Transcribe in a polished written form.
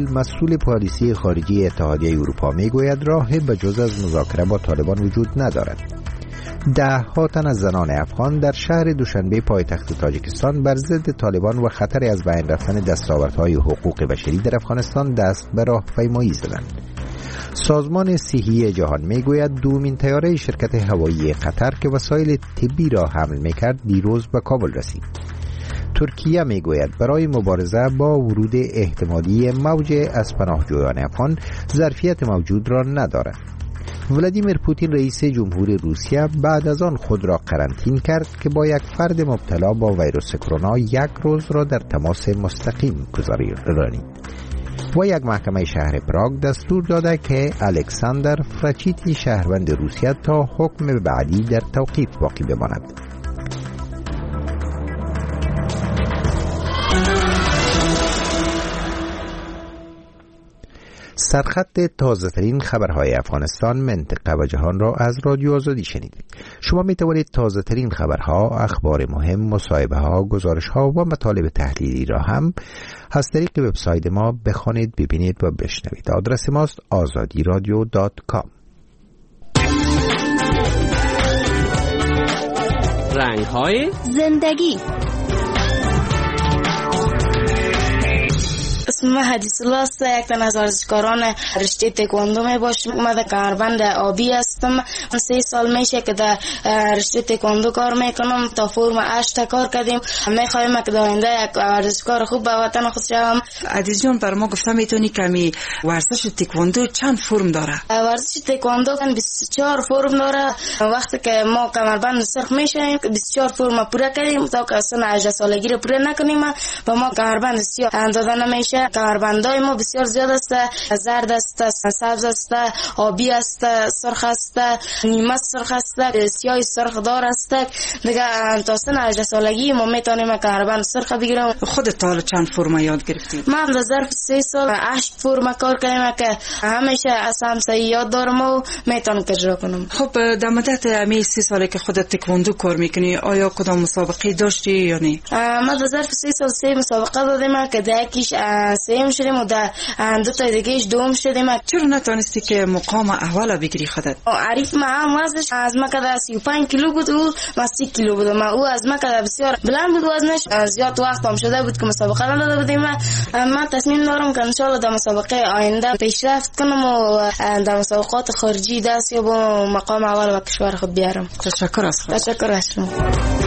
مسئول پالیسی خارجی اتحادیه اروپا میگوید راهی به جز از مذاکره با طالبان وجود ندارد. ده‌ها تن از زنان افغان در شهر دوشنبه پایتخت تاجیکستان بر ضد طالبان و خطر از بین رفتن دستاوردهای حقوق بشری در افغانستان دست به راهپیمایی زدند. سازمان صحی جهان میگوید دومین طیاره شرکت هوایی قطر که وسایل طبی را حمل میکرد دیروز به کابل رسید. ترکیه میگوید برای مبارزه با ورود احتمالی موج از پناهجویان افغان ظرفیت موجود را ندارد. ولادیمیر پوتین رئیس جمهور روسیه بعد از آن خود را قرنطین کرد که با یک فرد مبتلا با ویروس کرونا یک روز را در تماس مستقیم گذرانید. و یک محکمه شهر پراگ دستور داده که الکساندر فرچیتی شهروند روسیه تا حکم بعدی در توقیف باقی بماند. سرخط تازه ترین خبرهای افغانستان، منطقه و جهان را از رادیو آزادی شنیدید. شما می توانید تازه ترین خبرها، اخبار مهم، مصاحبه ها، گزارش ها و مطالب تحلیلی را هم از طریق وبسایت ما بخوانید، ببینید و بشنوید. آدرس ماست azadiradio.com. رنگ‌های زندگی. اسم حدیث الله است. یک تن از ورزشکاران رشته تکواندو می باشم. اومده کمربند آبی هستم. 3 سال میشه که در رشته تکواندو کار میکنم. تا فرم 8 کار کردیم. میخوایم که در آینده یک ورزشکار خوب به وطن خود شوم. عزیز جان، بر ما گفته میتونی کمی ورزش تکواندو چند فرم داره؟ ورزش تکواندو 24 فرم داره. وقتی که ما کمربند سرخ میشیم 24 فرم پوره کردیم تا که سن 18 سالگی رو پوره نکنیم با ما کمربند سیاه اندازه نمیشه. کمربندای ما بسیار زیاد است. زرد است، سبز است، آبی است، سرخ است، نیمه سرخ است، سیاه سرخ دار است. دیگه تا سن 18 سالگی ما میتونیم کمربند سرخ بگیریم. خودت تا چند فرم یاد گرفتی؟ من در ظرف 3 سال 8 فرم کار کردم که همیشه اصلا صحیح یاد دارم و میتونم اجرا کنم. خب در مدت همین 3 ساله که خودت تکواندو کار میکنی آیا کدام مسابقه داشتی یا نه؟ من در ظرف 3 سال 3 مسابقه دادم که در یکیش سیم شدیم و در 2 تا دیگهش دوم شدیم. چرا نتونستی که مقام اول بگیری خودت؟ عریف ما هم وزنش از ما که 35 کیلو بود و ما 30 کیلو بودم. او از ما که بسیار بلند بود وزنش. زیاد وقت هم شده بود که مسابقه نداده بودیم. من تصمیم دارم که ان شاء الله در مسابقه آینده پیشرفت کنم و در مسابقات خارجی دست یابم و مقام اول و کشور خود بیارم. تشکر از خود. تشکر از شما.